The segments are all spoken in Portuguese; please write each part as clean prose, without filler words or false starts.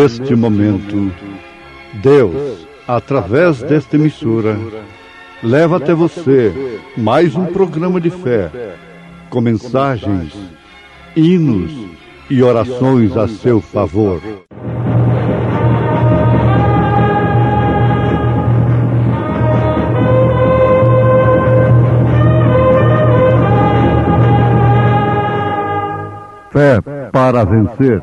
neste momento, Deus, através desta emissora, leva até você mais um programa de fé, com mensagens, hinos e orações a seu favor. Fé para vencer.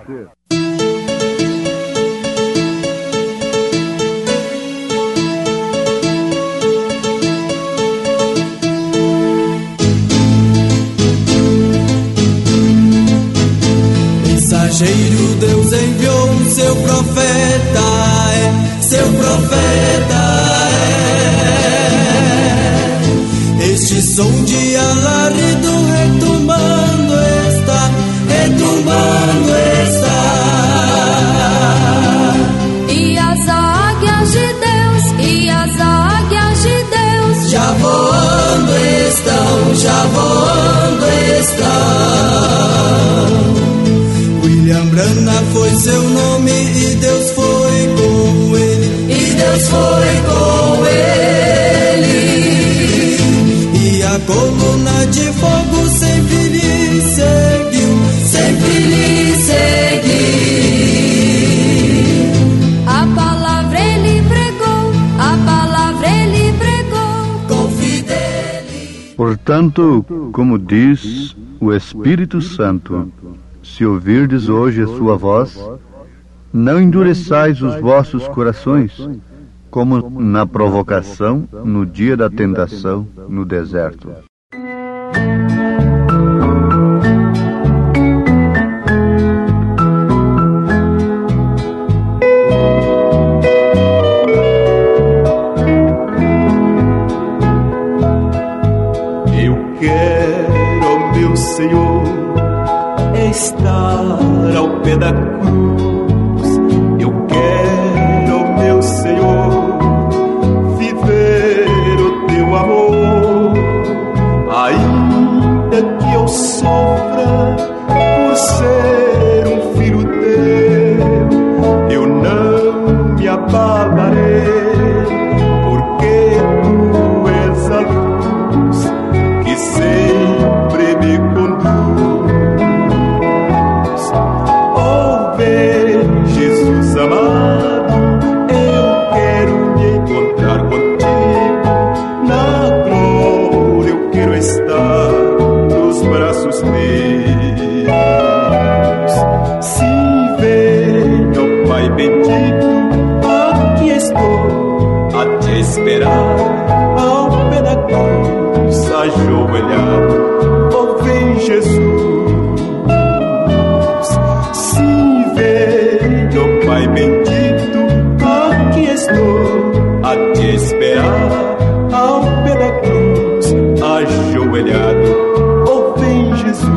Mensageiro, Deus enviou seu profeta, seu profeta é. Este som de alarido retumbando está, retumbando está. E as águias de Deus, e as águias de Deus já voando estão, já voando estão. William Branham foi seu nome e Deus foi com ele, e Deus foi com ele. E a coluna de fogo sempre lhe seguiu, sempre lhe seguiu. A palavra ele pregou, a palavra ele pregou com fidelidade. Portanto, como diz o Espírito Santo, se ouvirdes hoje a sua voz, não endureçais os vossos corações, como na provocação, no dia da tentação, no deserto. Eu quero, meu Senhor, estar ao pé da cruz. Eu quero, meu Senhor, viver o teu amor. Ainda que eu sofra por ser um filho teu, eu não me abalarei, porque tu és a luz que sempre me conduz. Jesus amado, eu quero me encontrar contigo na glória, eu quero estar nos braços teus. Sim, venha, ó Pai bendito, aqui estou a te esperar, ao pé da cruz, ajoelhado, ó vem Jesus. Pai bendito, aqui estou a te esperar, ao pé da cruz, ajoelhado, ó vem Jesus.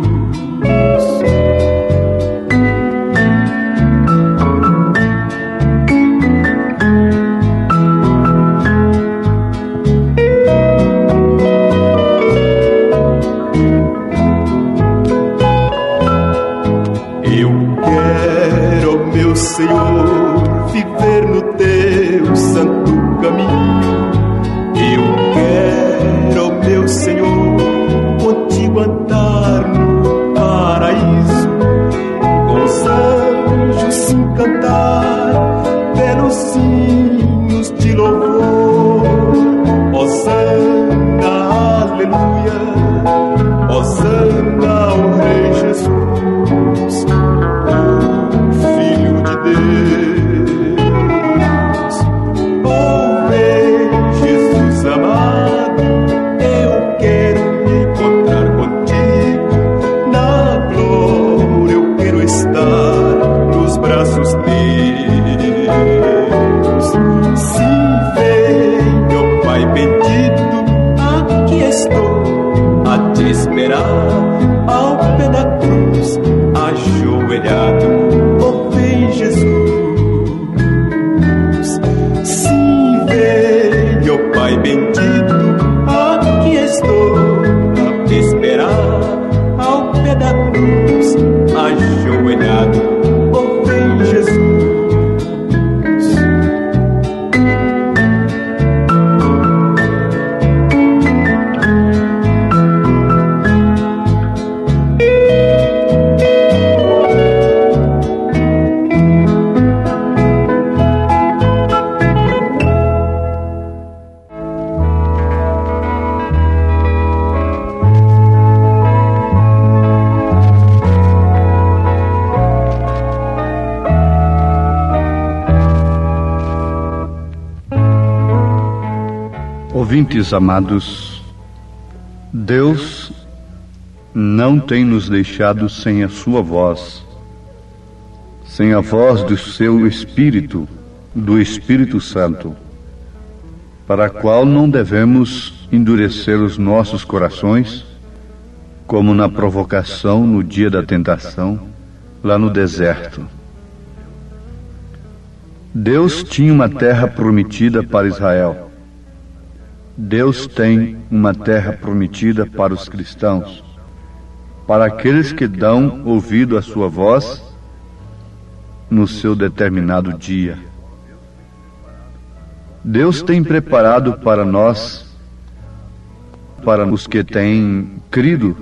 Senhor, viver no teu santo caminho. Eu quero, meu Senhor, contigo andar no paraíso, com os anjos se encantar pelos hinos de louvor. Hosana, aleluia, Hosana ao Rei Jesus, Filho de Deus. Oh, Rei Jesus amado, eu quero Ouvintes amados, Deus não tem nos deixado sem a sua voz, sem a voz do seu Espírito, do Espírito Santo, para a qual não devemos endurecer os nossos corações, como na provocação no dia da tentação, lá no deserto. Deus tinha uma terra prometida para Israel. Deus tem uma terra prometida para os cristãos, para aqueles que dão ouvido à sua voz no seu determinado dia. Deus tem preparado para nós, para os que têm crido,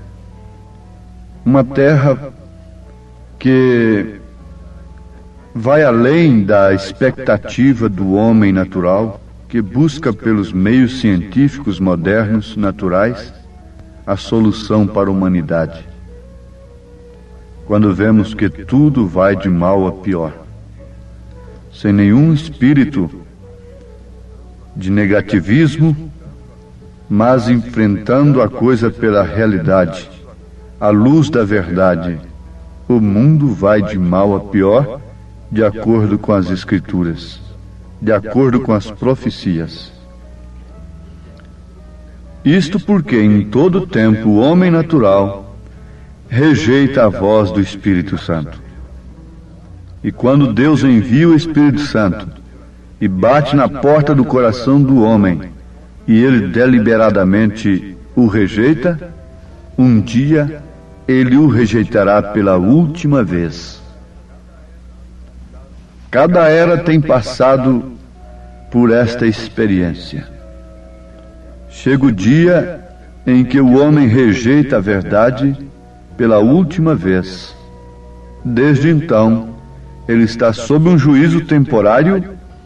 uma terra que vai além da expectativa do homem natural, que busca pelos meios científicos modernos, naturais, a solução para a humanidade. Quando vemos que tudo vai de mal a pior, sem nenhum espírito de negativismo, mas enfrentando a coisa pela realidade, à luz da verdade, o mundo vai de mal a pior, de acordo com as Escrituras, de acordo com as profecias. Isto porque em todo tempo o homem natural rejeita a voz do Espírito Santo. E quando Deus envia o Espírito Santo e bate na porta do coração do homem, e ele deliberadamente o rejeita, um dia ele o rejeitará pela última vez. Cada era tem passado por esta experiência. Chega o dia em que o homem rejeita a verdade pela última vez. Desde então, ele está sob um juízo temporário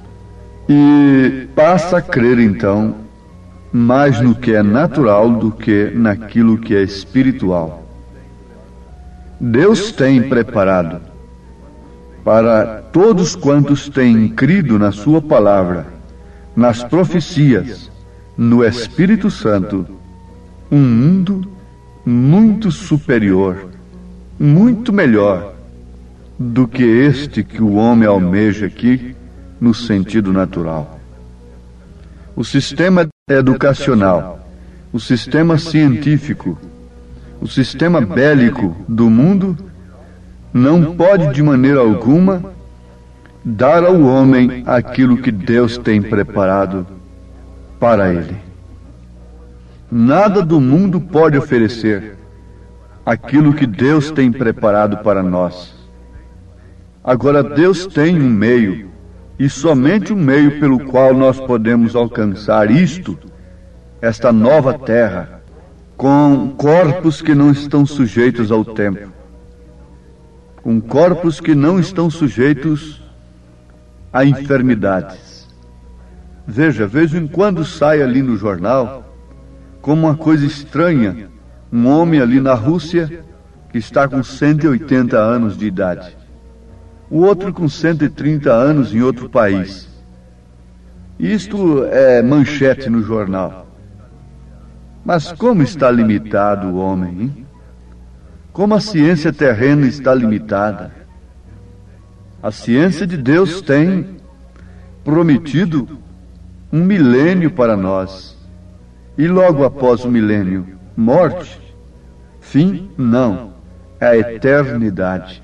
e passa a crer, então, mais no que é natural do que naquilo que é espiritual. Deus tem preparado para todos quantos têm crido na sua palavra, nas profecias, no Espírito Santo, um mundo muito superior, muito melhor do que este que o homem almeja aqui no sentido natural. O sistema educacional, o sistema científico, o sistema bélico do mundo não pode de maneira alguma dar ao homem aquilo que Deus tem preparado para ele. Nada do mundo pode oferecer aquilo que Deus tem preparado para nós. Agora, Deus tem um meio, e somente um meio pelo qual nós podemos alcançar isto, esta nova terra, com corpos que não estão sujeitos ao tempo, com corpos que não estão sujeitos a enfermidades. Veja, vez em quando sai ali no jornal, como uma coisa estranha, um homem ali na Rússia que está com 180 anos de idade, o outro com 130 anos em outro país. Isto é manchete no jornal. Mas como está limitado o homem, hein? Como a ciência terrena está limitada. A ciência de Deus tem prometido um milênio para nós. E logo após o milênio, morte? Fim? Não. É a eternidade.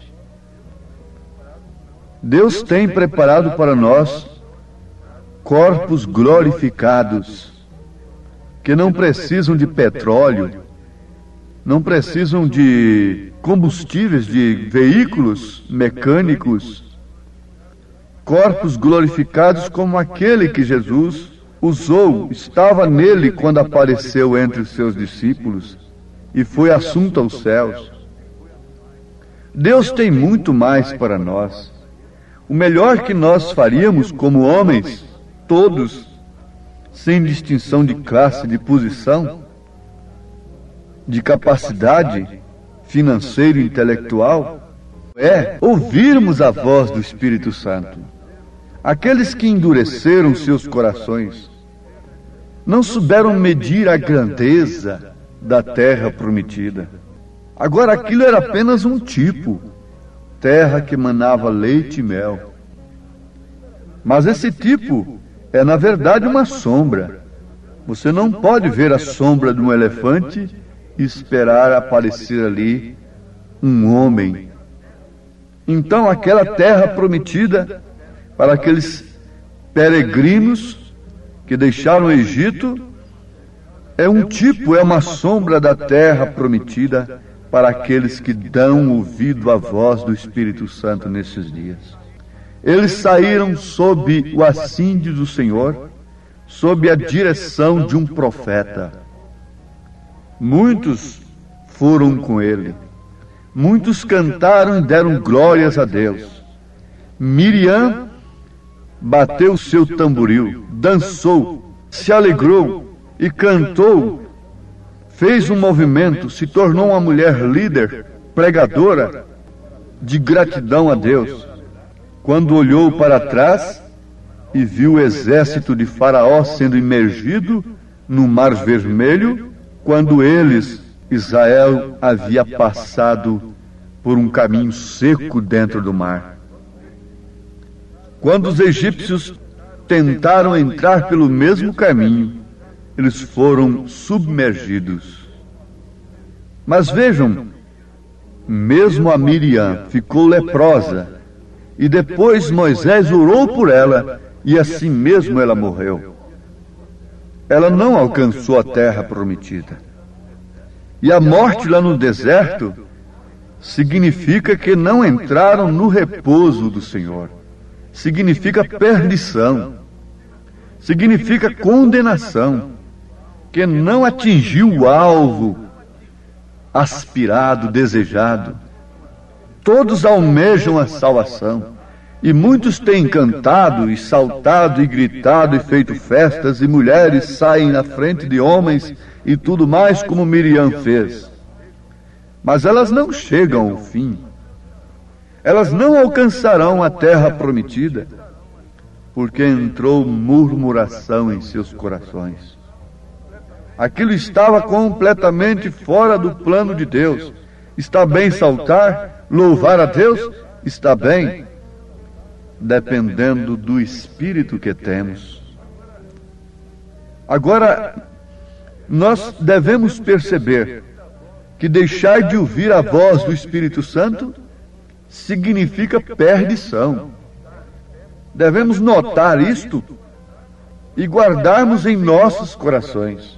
Deus tem preparado para nós corpos glorificados, que não precisam de petróleo, não precisam de combustíveis, de veículos mecânicos, corpos glorificados como aquele que Jesus usou, estava nele quando apareceu entre os seus discípulos e foi assunto aos céus. Deus tem muito mais para nós. O melhor que nós faríamos como homens, todos, sem distinção de classe, de posição, de capacidade financeira e intelectual, é ouvirmos a voz do Espírito Santo. Aqueles que endureceram seus corações, não souberam medir a grandeza da terra prometida. Agora aquilo era apenas um tipo, terra que manava leite e mel. Mas esse tipo é na verdade uma sombra. Você não pode ver a sombra de um elefante e esperar aparecer ali um homem. Então aquela terra prometida para aqueles peregrinos que deixaram o Egito é um tipo, é uma sombra da terra prometida para aqueles que dão ouvido à voz do Espírito Santo nesses dias. Eles saíram sob o assídio do Senhor, sob a direção de um profeta. Muitos foram com ele. Muitos cantaram e deram glórias a Deus. Miriam bateu seu tamboril, dançou, se alegrou e cantou, fez um movimento, se tornou uma mulher líder, pregadora de gratidão a Deus. Quando olhou para trás e viu o exército de Faraó sendo imergido no Mar Vermelho, quando eles, Israel, havia passado por um caminho seco dentro do mar. Quando os egípcios tentaram entrar pelo mesmo caminho, eles foram submergidos. Mas vejam, mesmo a Miriam ficou leprosa, e depois Moisés orou por ela, e assim mesmo ela morreu. Ela não alcançou a terra prometida. E a morte lá no deserto significa que não entraram no repouso do Senhor. Significa perdição. Significa condenação. Que não atingiu o alvo aspirado, desejado. Todos almejam a salvação. E muitos têm cantado e saltado e gritado e feito festas, e mulheres saem na frente de homens e tudo mais, como Miriam fez. Mas elas não chegam ao fim. Elas não alcançarão a terra prometida, porque entrou murmuração em seus corações. Aquilo estava completamente fora do plano de Deus. Está bem saltar, louvar a Deus? Está bem, dependendo do espírito que temos. Agora, nós devemos perceber que deixar de ouvir a voz do Espírito Santo significa perdição. Devemos notar isto e guardarmos em nossos corações.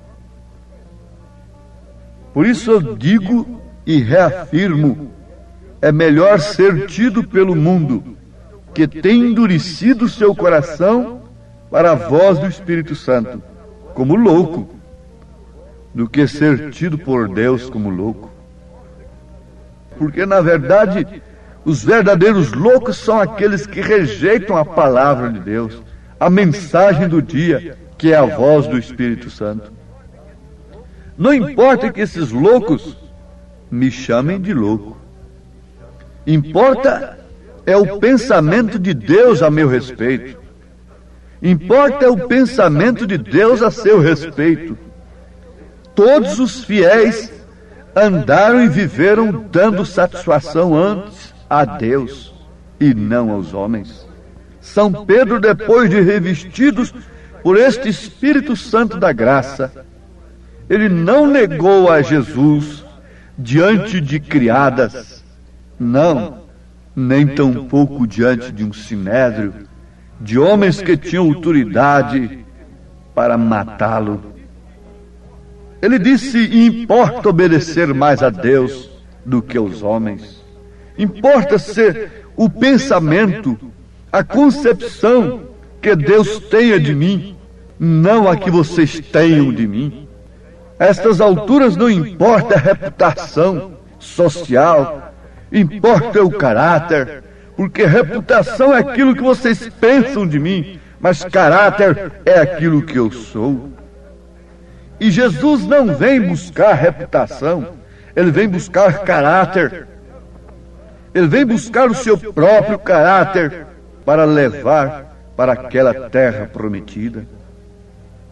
Por isso eu digo e reafirmo, é melhor ser tido pelo mundo que tem endurecido seu coração para a voz do Espírito Santo, como louco, do que ser tido por Deus como louco. Porque, na verdade, os verdadeiros loucos são aqueles que rejeitam a palavra de Deus, a mensagem do dia, que é a voz do Espírito Santo. Não importa que esses loucos me chamem de louco. Importa é o pensamento de Deus a meu respeito. Importa é o pensamento de Deus a seu respeito. Todos os fiéis andaram e viveram dando satisfação antes a Deus e não aos homens. São Pedro, depois de revestidos por este Espírito Santo da graça, ele não negou a Jesus diante de criadas, não, nem tampouco diante de um sinédrio, de homens que tinham autoridade para matá-lo. Ele disse: importa obedecer mais a Deus do que aos homens. Importa ser o pensamento, a concepção que Deus tenha de mim, não a que vocês tenham de mim. A estas alturas não importa a reputação social, importa o caráter, porque reputação é aquilo que vocês pensam de mim, mas caráter é aquilo que eu sou. E Jesus não vem buscar reputação, ele vem buscar caráter. Ele vem buscar o seu próprio caráter para levar para aquela terra prometida.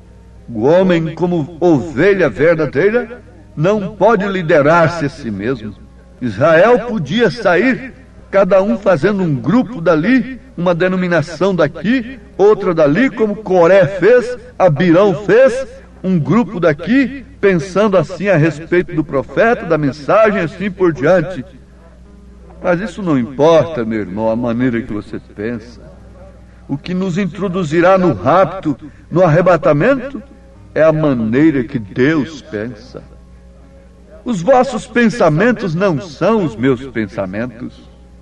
O homem, como ovelha verdadeira, não pode liderar-se a si mesmo. Israel podia sair, cada um fazendo um grupo dali, uma denominação daqui, outra dali, como Coré fez, Abirão fez, um grupo daqui, pensando assim a respeito do profeta, da mensagem, assim por diante. Mas isso não importa, meu irmão, a maneira que você pensa. O que nos introduzirá no rapto, no arrebatamento, é a maneira que Deus pensa. Os vossos pensamentos não são os meus pensamentos,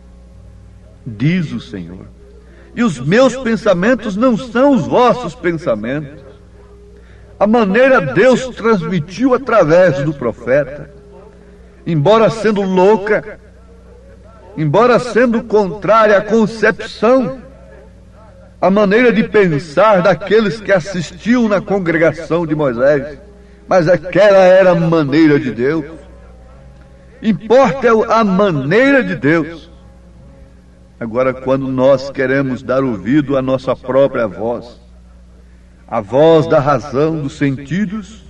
diz o Senhor. E os meus pensamentos não são os vossos pensamentos. A maneira Deus transmitiu através do profeta, embora sendo louca, embora sendo contrária à concepção, a maneira de pensar daqueles que assistiam na congregação de Moisés, mas aquela era a maneira de Deus. Importa a maneira de Deus. Agora, quando nós queremos dar ouvido à nossa própria voz, a voz da razão, dos sentidos,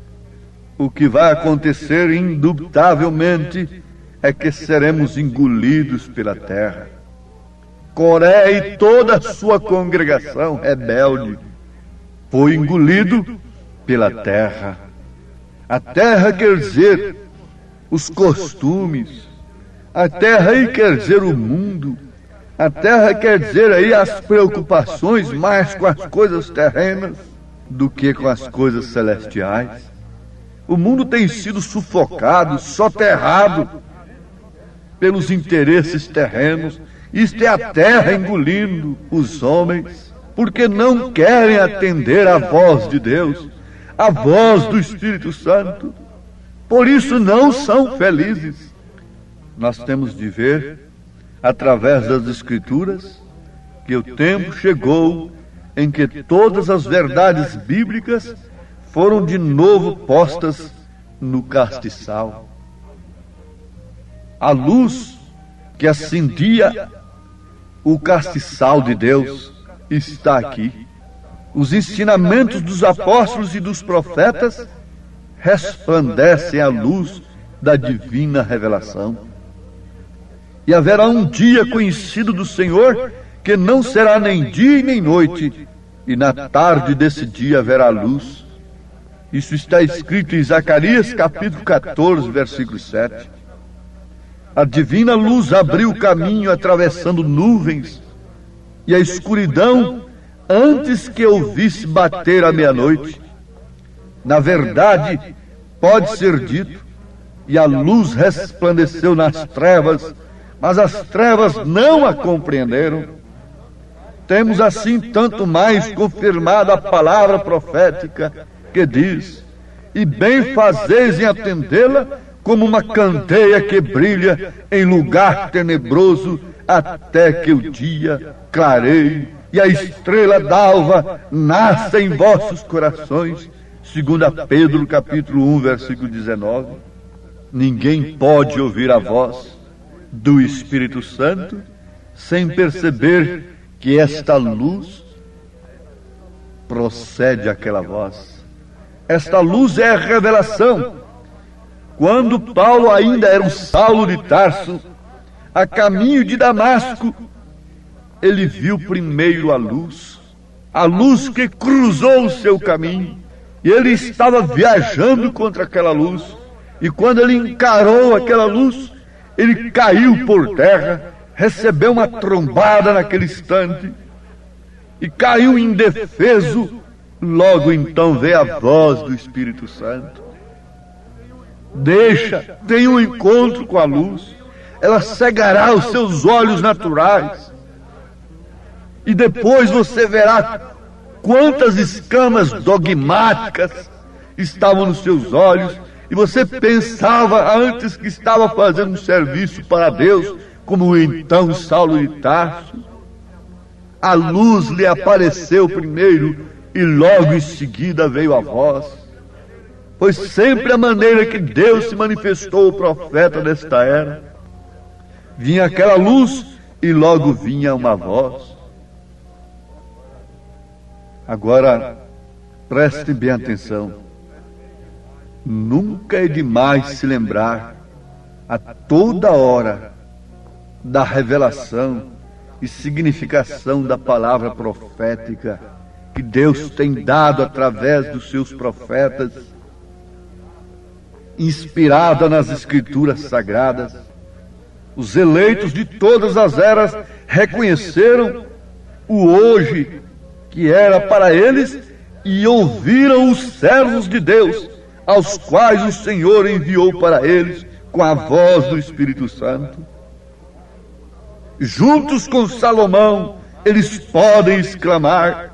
o que vai acontecer indubitavelmente é que seremos engolidos pela terra. Coré e toda a sua congregação rebelde foi engolido pela terra. A terra quer dizer os costumes, a terra aí quer dizer o mundo, a terra quer dizer aí as preocupações mais com as coisas terrenas do que com as coisas celestiais. O mundo tem sido sufocado, soterrado pelos interesses terrenos. Isto é a terra engolindo os homens, porque não querem atender à voz de Deus, à voz do Espírito Santo. Por isso não são felizes. Nós temos de ver, através das Escrituras, que o tempo chegou em que todas as verdades bíblicas foram de novo postas no castiçal. A luz que acendia o castiçal de Deus está aqui. Os ensinamentos dos apóstolos e dos profetas resplandecem à luz da divina revelação. E haverá um dia conhecido do Senhor que não será nem dia e nem noite, e na tarde desse dia haverá luz. Isso está escrito em Zacarias capítulo 14, versículo 7. A divina luz abriu o caminho atravessando nuvens, e a escuridão, antes que ouvisse bater a meia-noite. Na verdade, pode ser dito, e a luz resplandeceu nas trevas, mas as trevas não a compreenderam. Temos assim tanto mais confirmado a palavra profética que diz: e bem fazeis em atendê-la, como uma candeia que brilha em lugar tenebroso, até que o dia clareie e a estrela d'alva nasça em vossos corações. 2 Pedro capítulo 1, versículo 19. Ninguém pode ouvir a voz do Espírito Santo sem perceber que esta luz procede àquela voz. Esta luz é a revelação. Quando Paulo ainda era um Saulo de Tarso, a caminho de Damasco, ele viu primeiro a luz que cruzou o seu caminho, e ele estava viajando contra aquela luz, e quando ele encarou aquela luz, ele caiu por terra, recebeu uma trombada naquele instante, e caiu indefeso. Logo então veio a voz do Espírito Santo. Tenha um encontro com a luz, ela cegará os seus olhos naturais, e depois você verá quantas escamas dogmáticas estavam nos seus olhos, e você pensava antes que estava fazendo um serviço para Deus, como então Saulo de Tarso. A luz lhe apareceu primeiro, e logo em seguida veio a voz. Foi sempre a maneira que Deus se manifestou ao profeta desta era. Vinha aquela luz e logo vinha uma voz. Agora, Prestem bem atenção. Nunca é demais se lembrar a toda hora da revelação e significação da palavra profética que Deus tem dado através dos seus profetas, inspirada nas Escrituras Sagradas. Os eleitos de todas as eras reconheceram o hoje que era para eles e ouviram os servos de Deus, aos quais o Senhor enviou para eles com a voz do Espírito Santo. Juntos com Salomão, eles podem exclamar: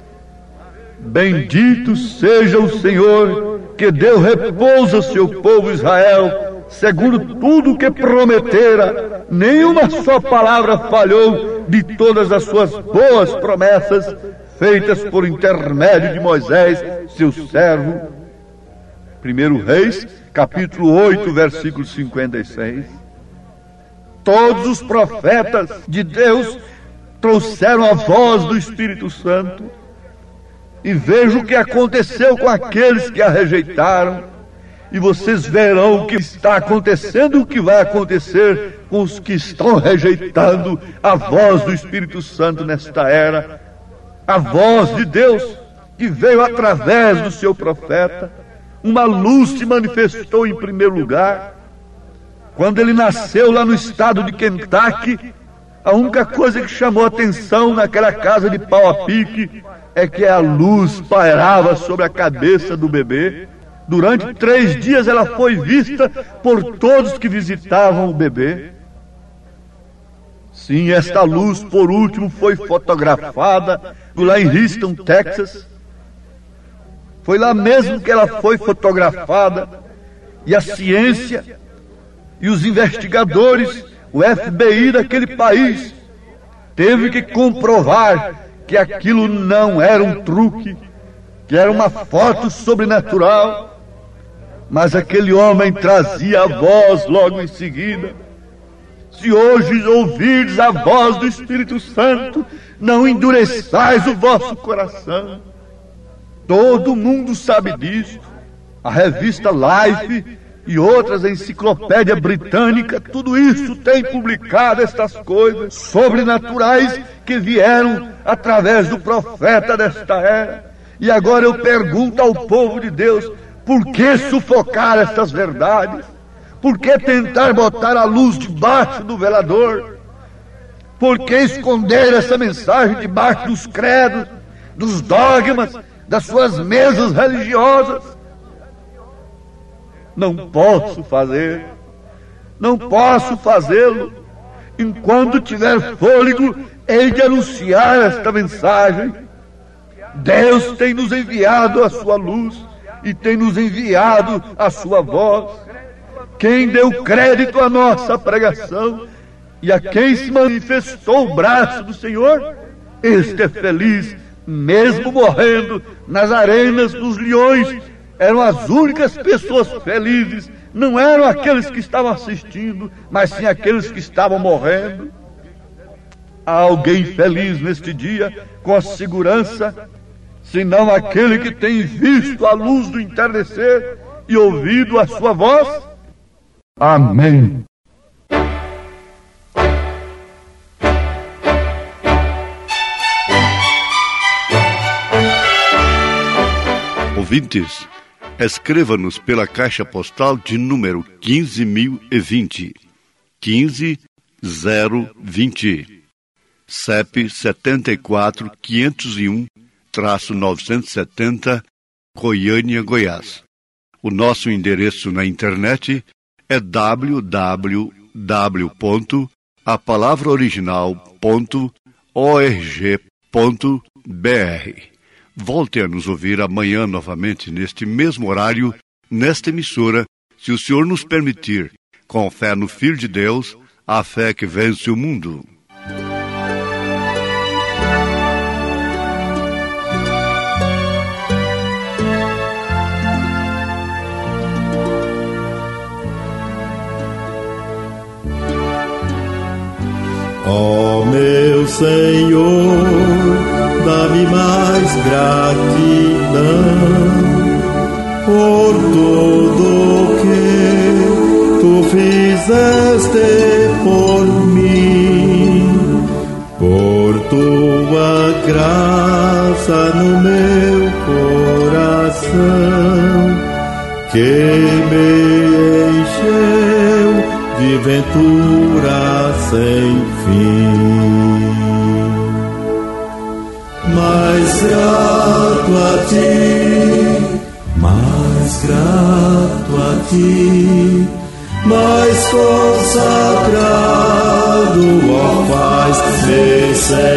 bendito seja o Senhor, que deu repouso ao seu povo Israel, segundo tudo o que prometera. Nenhuma só palavra falhou de todas as suas boas promessas, feitas por intermédio de Moisés, seu servo. 1 Reis, capítulo 8, versículo 56. Todos os profetas de Deus trouxeram a voz do Espírito Santo. E veja o que aconteceu com aqueles que a rejeitaram. E vocês verão o que está acontecendo e o que vai acontecer com os que estão rejeitando a voz do Espírito Santo nesta era. A voz de Deus que veio através do seu profeta. Uma luz se manifestou em primeiro lugar. Quando ele nasceu lá no estado de Kentucky, a única coisa que chamou a atenção naquela casa de pau a pique é que a luz pairava sobre a cabeça do bebê. Durante 3 dias ela foi vista por todos que visitavam o bebê. Sim, esta luz, por último, foi fotografada lá em Houston, Texas. Foi lá mesmo que ela foi fotografada. E a ciência e os investigadores, o FBI daquele país, teve que comprovar que aquilo não era um truque, que era uma foto sobrenatural. Mas aquele homem trazia a voz logo em seguida: se hoje ouvirdes a voz do Espírito Santo, não endureçais o vosso coração. Todo mundo sabe disso. A revista Life e outras, a enciclopédia britânica, tudo isso tem publicado estas coisas sobrenaturais que vieram através do profeta desta era. E agora eu pergunto ao povo de Deus: por que sufocar estas verdades? Por que tentar botar a luz debaixo do velador? Por que esconder essa mensagem debaixo dos credos, dos dogmas, das suas mesas religiosas? Não posso fazer, não posso fazê-lo. Enquanto tiver fôlego, hei de anunciar esta mensagem. Deus tem nos enviado a sua luz e tem nos enviado a sua voz. Quem deu crédito à nossa pregação e a quem se manifestou o braço do Senhor, este é feliz, mesmo morrendo nas arenas dos leões. Eram as únicas pessoas felizes, não eram aqueles que estavam assistindo, mas sim aqueles que estavam morrendo. Há alguém feliz neste dia, com a segurança, senão aquele que tem visto a luz do entardecer e ouvido a sua voz? Amém. Ouvintes, escreva-nos pela caixa postal de número 15.020, 15020, CEP 74.501-970, Goiânia, Goiás. O nosso endereço na internet é www.apalavraoriginal.org.br. Volte a nos ouvir amanhã novamente neste mesmo horário, nesta emissora, se o Senhor nos permitir, com fé no Filho de Deus, a fé que vence o mundo. Ó meu Senhor, dá-me mais gratidão gratidão por tudo que tu fizeste por mim, por tua graça no meu coração, que me encheu de ventura sem fim. Mais grato a ti, mais grato a ti, mais consagrado, ó paz-me,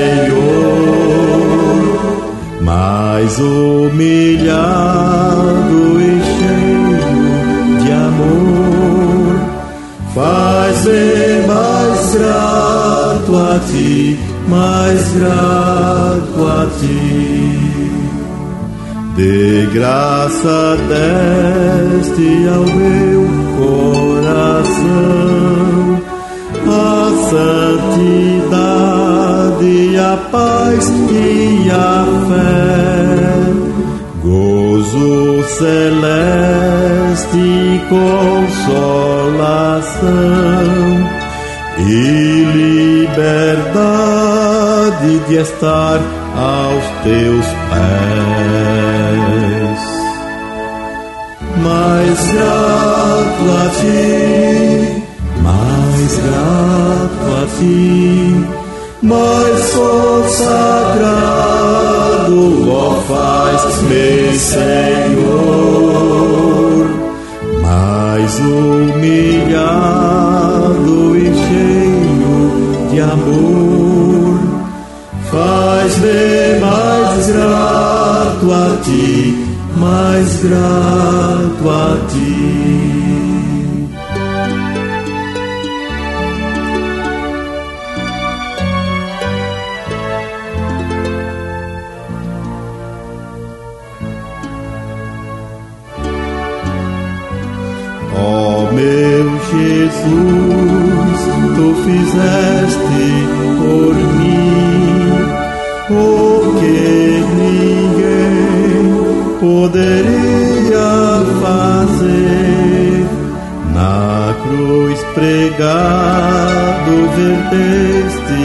Senhor, mais humilhado e cheio de amor, faz-me mais grato a ti, mais grato a ti. De graça deste ao meu coração a santidade, a paz e a fé, gozo celeste, consolação e liberdade de estar aos teus pés. Mais grato a ti, mais grato a ti, mais consagrado, ó faz-me, Senhor, mais humilhado e cheio de amor, faz-me mais grato a ti, mais grato a ti. Ó meu Jesus, tu fizeste por mim o que ninguém poderia fazer. Na cruz pregado verteste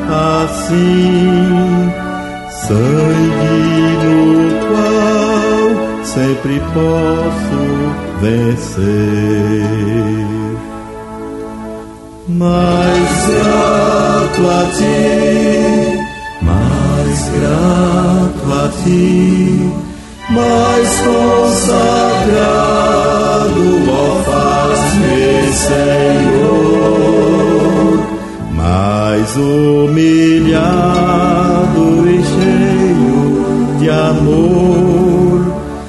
assim sangue no qual sempre posso vencer. Mais grato a ti, mais grato a ti, mais consagrado, ó faz-me, Senhor, mais humilhado e cheio de amor,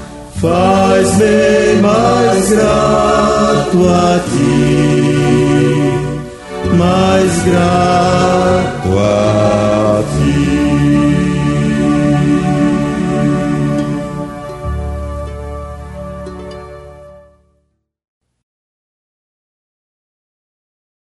faz-me mais grato a ti, mais grato a